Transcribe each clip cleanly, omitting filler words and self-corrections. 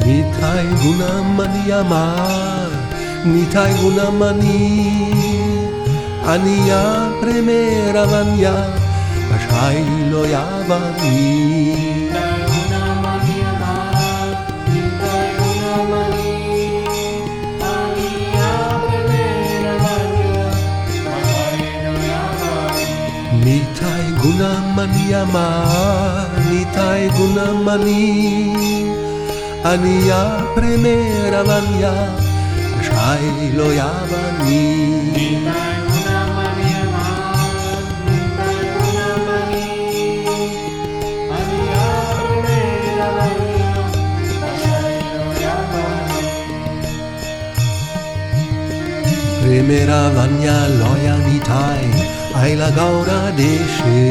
Nitai gunamani amar, nitai gunamani Aniya primera vanya, Bashai lo yavani Nitai gunamani amar, nitai gunamani Aniya primera vanya, Bashai lo yavani Primera vanya loya nitai aila gaura deshe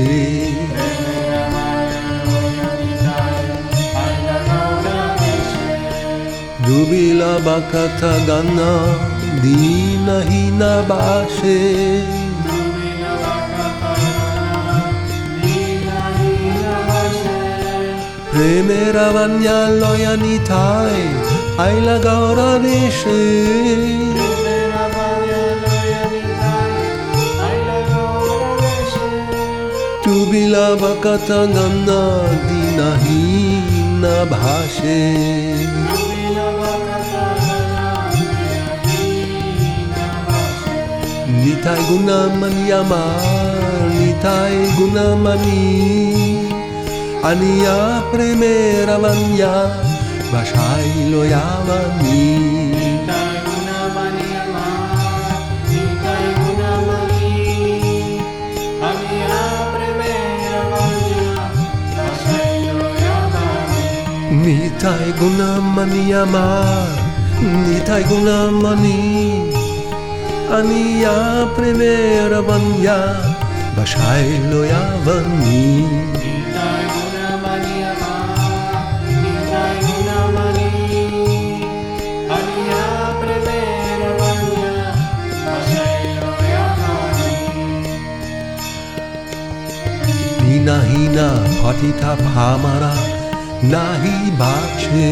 Dubila bakata gana dina hina bashe Primera vanya loya nitai aila gaura deshe Dubila bakata gana dina hina bashe Nitai gunamani amar, nitai gunamani Aniya primera vanya, Bashai lo yavani Nitai gunamani amar, nitai gunamani Aniya primera vanya, Bashai lo yavani Nitai gunamani amar, nitai gunamani Aniya primera vanya, Bashai lo yavani Nitai gunamani amar, nitai gunamani Aniya primera vanya, Bashai lo yavani Dina hina patita pamara, nahi bache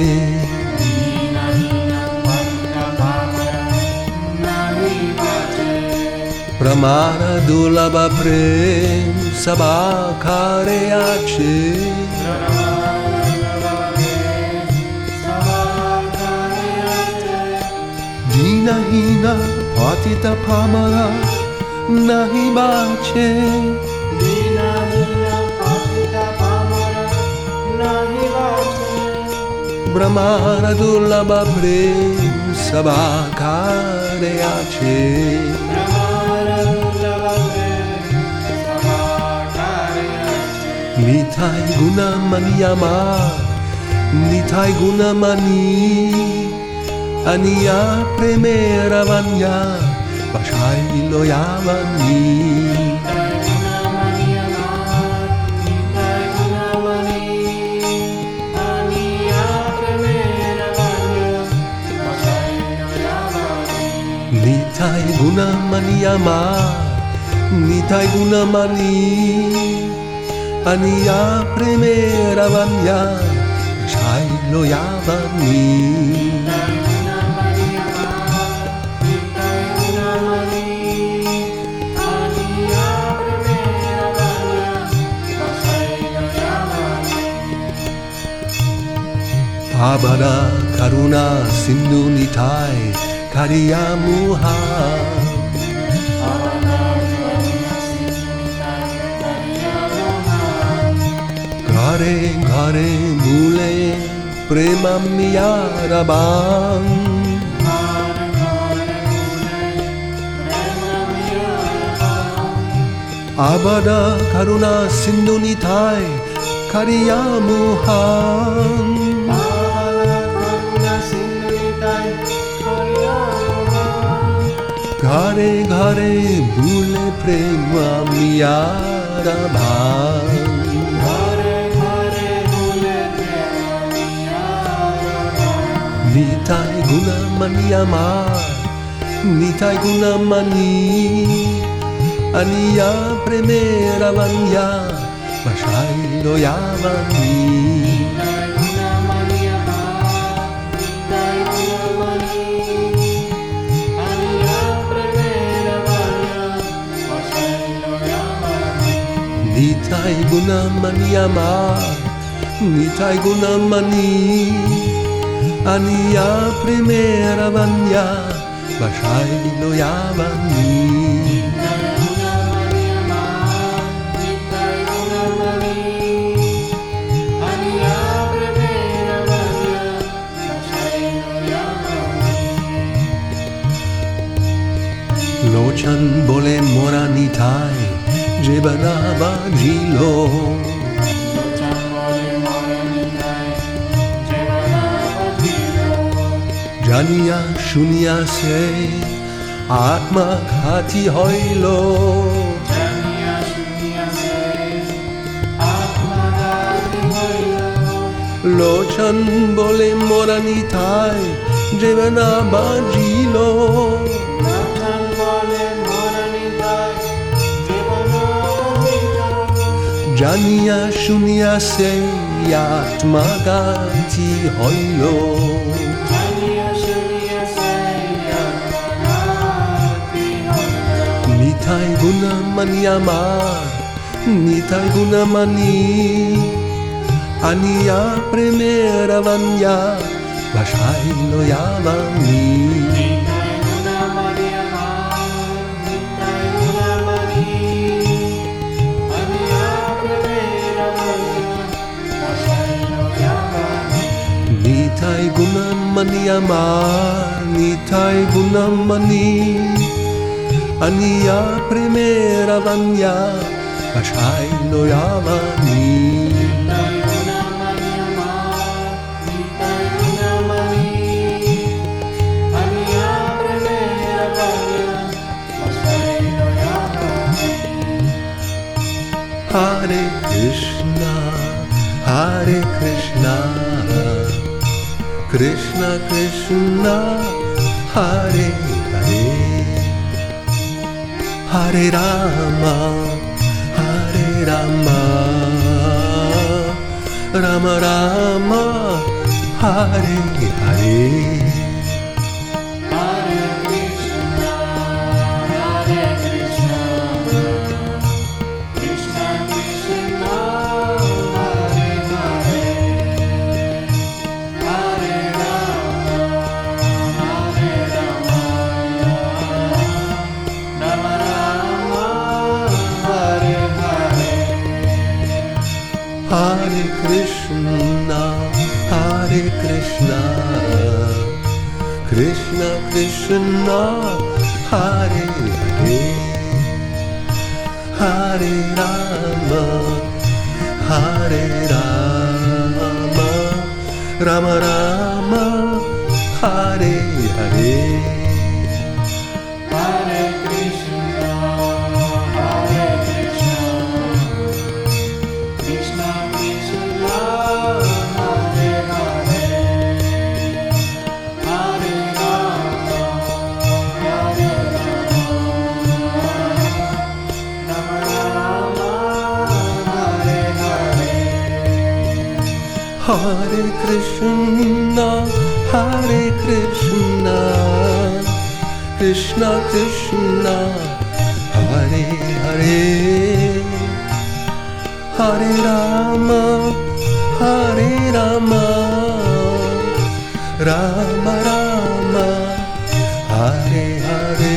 Pramana dulaba prem sabakare ache Dina hina patita pamara nahi bache Brahmana dulaba prem sabakare ache Nitai gunamani amar, nitai gunamani Aniya primera vanya, Bashai lo yavani Nitai gunamani amar, nitai gunamani Aniya primera vanya, Bashai lo yavani Abada karuna sindhu nitai kariyamuha Ghare ghare mule premamiyarabam Abada karuna sindhu nitai kariyamuham Ghare ghare bhule premamiyarabam Nitai gunamani amar, nitai gunamani Aniya primera vanya, Bashai lo yavani Nitai Gunamani amar, Nitai Gunamani, Ani a primeira vanya, Vashai lo yavani. Lochan bole mora nitai, Jebana bajilo. Jania shunya se, Atma khati hoilo. Jania shunya se, Atma khati hoilo. Lochan bole mora nitai, Jebana bajilo. Jania shunya se atma gati hoilo. Jania shunya se atma gati hoilo. Nitai Gunamani amar, Nitai Gunamani, Ani a primeira vanya, Vashai lo yavani. Nitai Gunamani amar, Nitai Gunamani, Ani a primeira vanya, Vashai lo yavani. Nitai Gunamani amar, Nitai Gunamani, Ani a primeira vanya, Vashai lo yavani. Hare Krishna, Hare Krishna, Krishna Krishna, Hare Hare, Hare Rama, Hare Rama, Rama Rama, Hare Hare. Hare Krishna, Hare Krishna, Krishna Krishna, Hare Hare, Hare Rama, Hare Rama, Rama Rama, Hare Hare. Hare Krishna, Hare Krishna, Krishna Krishna, Hare Hare, Hare Rama, Hare Rama, Rama Rama, Hare Hare. Hare Krishna, Hare Krishna, Krishna Krishna, Hare Hare, Hare Rama, Hare Rama, Rama Rama, Hare Hare. Hare Krishna, Hare Krishna, Krishna Krishna, Hare Hare, Hare Rama, Hare Rama, Rama Rama, Hare Hare.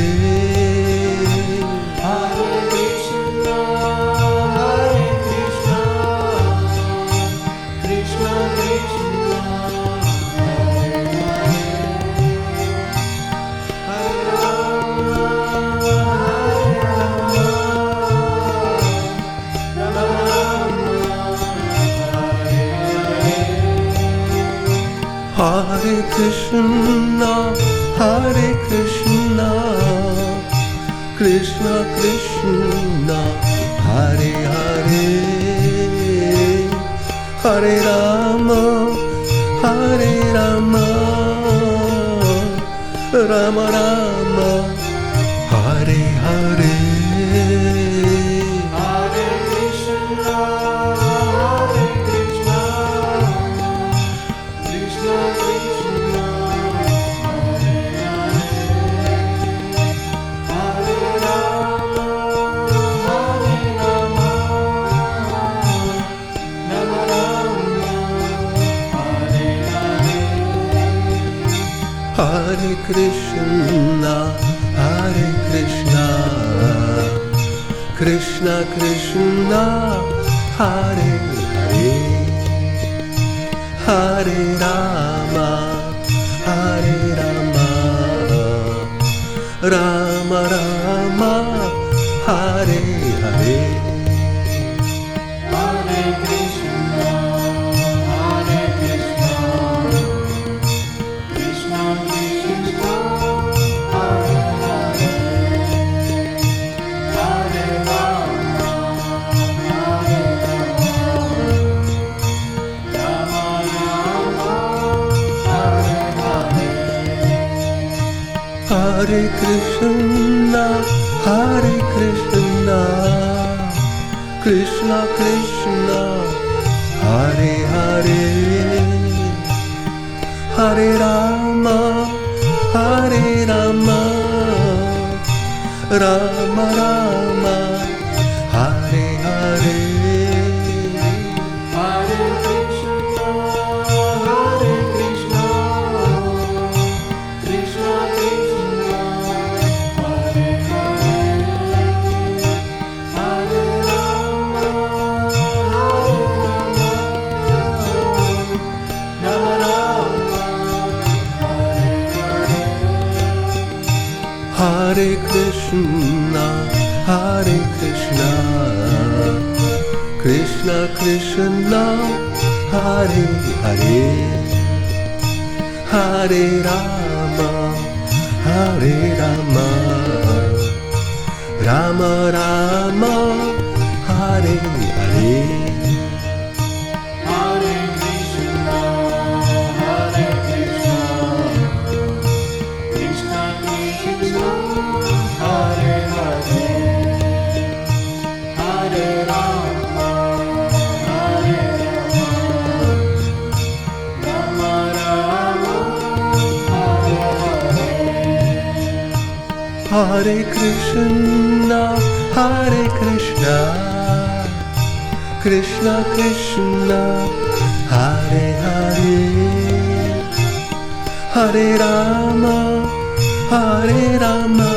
Hare Krishna, Hare Krishna, Krishna Krishna, Hare Hare, Hare Rama, Hare Rama, Rama Rama, Hare Hare. Hare Krishna, Hare Krishna, Krishna Krishna, Hare Hare, Hare Rama, Hare Rama, Rama Rama, Hare Hare. Hare Krishna, Hare Krishna, Krishna Krishna, Hare Hare, Hare Rama, Hare Rama, Krishna, Hare Krishna, Krishna Krishna, Hare Hare, Hare Rama, Hare Rama, Rama Rama, Hare Hare. Hare Krishna, Hare Krishna, Krishna Krishna, Hare Hare, Hare Rama, Hare Rama, Rama Rama, Hare Hare. Hare Krishna, Hare Krishna, Krishna Krishna, Hare Hare, Hare Rama, Hare Rama, Rama Rama, Hare Hare. Hare Krishna, Hare Krishna, Krishna Krishna, Hare Hare, Hare Rama, Hare Rama, Rama Rama, Hare Hare. Hare Krishna, Hare Krishna, Krishna Krishna, Hare Hare, Hare Rama, Hare Rama, Rama Rama, Hare Hare. Hare Krishna, Hare Krishna, Krishna Krishna, Hare Hare, Hare Rama, Hare Rama, Rama Rama, Hare Hare. Hare Krishna, Hare Krishna, Krishna Krishna, Hare Hare, Hare Rama, Hare Rama,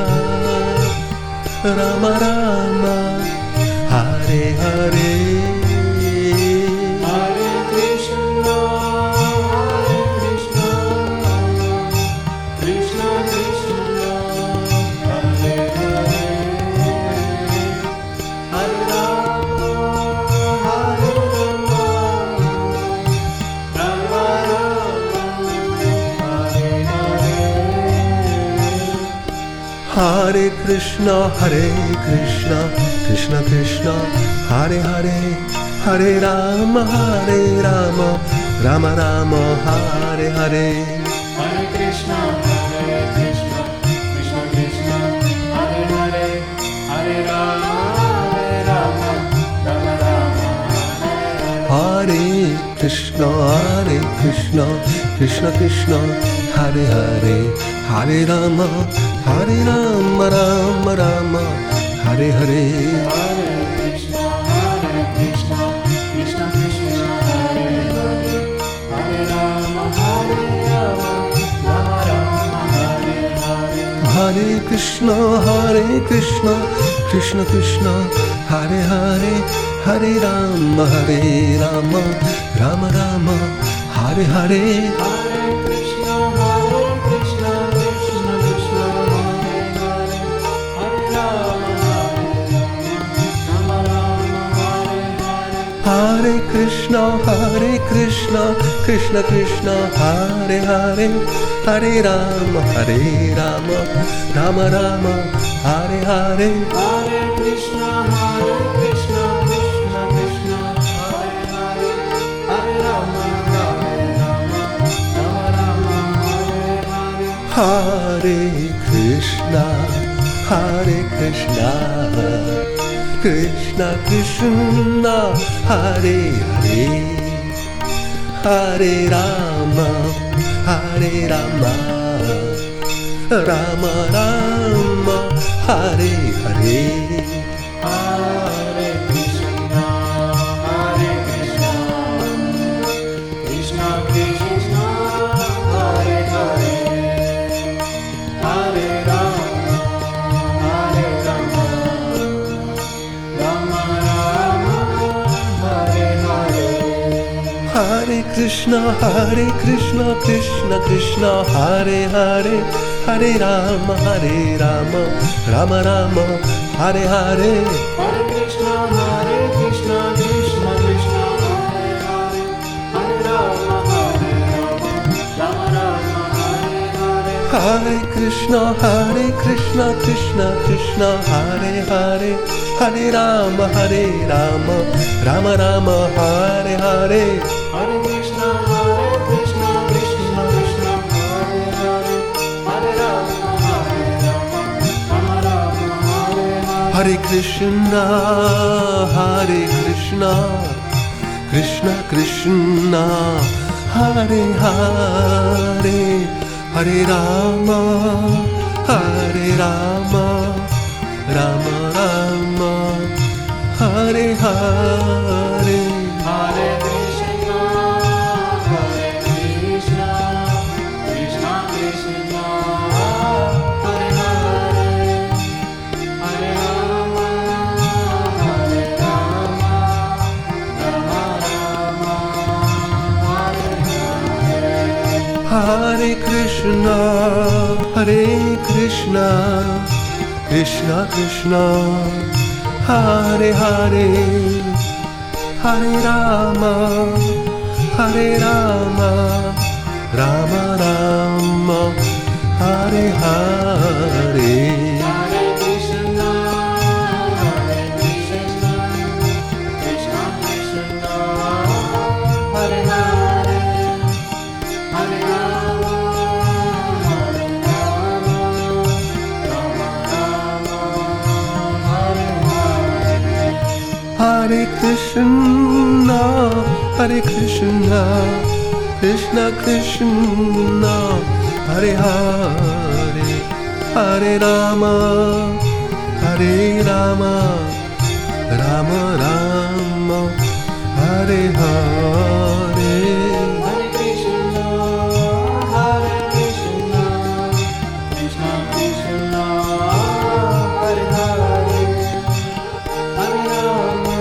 Rama Rama, Hare Hare. Hare Krishna, Hare Krishna, Krishna Krishna, Hare Hare, Hare Rama, Hare Rama, Rama Rama, Hare Hare. Hare Krishna, Hare Krishna, Krishna Krishna, Hare Hare, Hare Rama, Rama Rama, Hare Hare. Hare Krishna, Hare Krishna, Krishna Krishna, Hare Hare, Hare Rama, Rama Rama, Hare Hare. Hare Krishna, Hare Krishna, Krishna Krishna, Hare Hare, Hare Rama, Rama Rama, Hare Hare. Hare Krishna, Hare Krishna, Krishna Krishna, Hare Hare, Hare Rama, Rama Rama, Hare Hare. Hare Krishna, Hare Krishna, Krishna Krishna, Hare Hare, Hare Rama, Rama Rama, Hare Hare. Hare Krishna, Hare Krishna, Krishna Krishna, Hare Hare, Hare Rama, Rama Rama, Hare Hare. Hare Krishna, Hare Krishna, Krishna Krishna, Hare Hare, Hare Rama, Rama Rama, Hare Hare. Hare Krishna, Hare Krishna, Krishna Krishna, Hare Hare, Hare Rama, Rama Rama, Hare Hare. Hare Krishna, Hare Krishna, Krishna Krishna, Hare Hare, Hare Rama, Rama Rama, Hare Hare. Hare Krishna, Hare Krishna, Krishna Krishna, Hare Hare, Hare Krishna, Krishna Krishna, Hare Hare, Hare Rama, Rama Rama, Hare Hare. Hare Krishna, Krishna Krishna, Hare Hare, Hare Rama, Rama Rama, Hare Hare. Hare Krishna, Krishna Krishna, Hare Hare, Hare Rama, Rama Rama, Hare Hare. Hare Krishna, Krishna Krishna, Hare Hare, Hare Rama, Rama Rama, Hare Hare. Hare Krishna, Krishna Krishna, Hare Hare, Hare Rama, Rama Rama, Hare Hare. Hare Krishna, Krishna Krishna, Hare Hare, Hare Rama, Rama Rama, Hare Hare. Hare Krishna, Krishna Krishna, Hare Hare, Hare Rama, Rama Rama, Hare Hare. Hare Krishna, Krishna Krishna, Hare Hare, Hare Rama, Rama Rama, Hare Hare. Hare Krishna, Krishna Krishna, Hare Hare, Hare Rama, Rama Rama, Hare Hare. Hare Krishna, Krishna Krishna, Hare Hare, Hare Rama,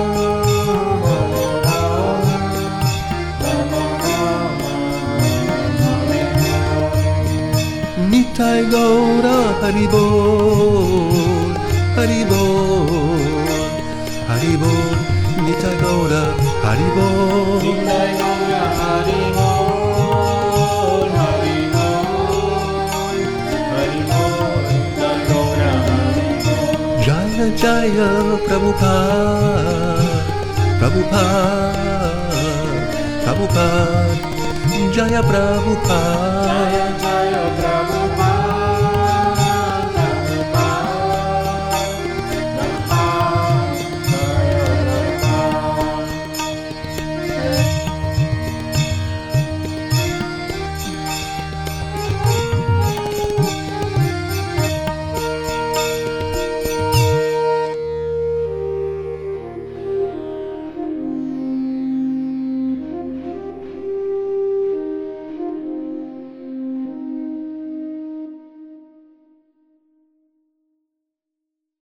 Rama Rama, Hare Hare. Nitai Gaura Haribol, Haribol, Haribol, Nitai Gaura Haribol. Nitai Gaura Hari Bol, Hari Bol, Hari Bol, Nitai Gaura Hari Bol. Jaya Jaya Prabhupada, Prabhupada, Jaya Prabhupada. Jaya Jaya Prabhupada.